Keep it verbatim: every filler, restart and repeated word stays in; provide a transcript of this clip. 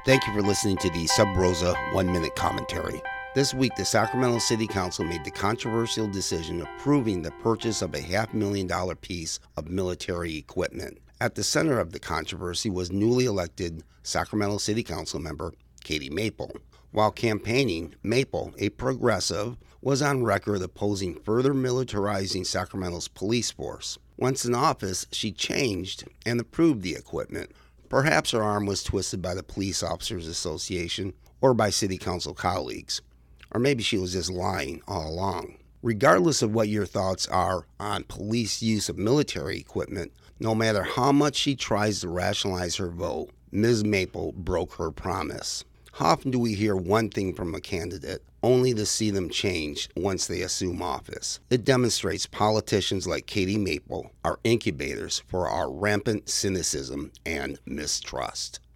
Thank you for listening to the Sub Rosa One Minute Commentary. This week, the Sacramento City Council made the controversial decision approving the purchase of a half million dollar piece of military equipment. At the center of the controversy was newly elected Sacramento City Council member Katie Maple. While campaigning, Maple, a progressive, was on record opposing further militarizing Sacramento's police force. Once in office, she changed and approved the equipment. Perhaps her arm was twisted by the Police Officers Association or by City Council colleagues. Or maybe she was just lying all along. Regardless of what your thoughts are on police use of military equipment, no matter how much she tries to rationalize her vote, Miz Maple broke her promise. How often do we hear one thing from a candidate only to see them change once they assume office? It demonstrates politicians like Katie Maple are incubators for our rampant cynicism and mistrust.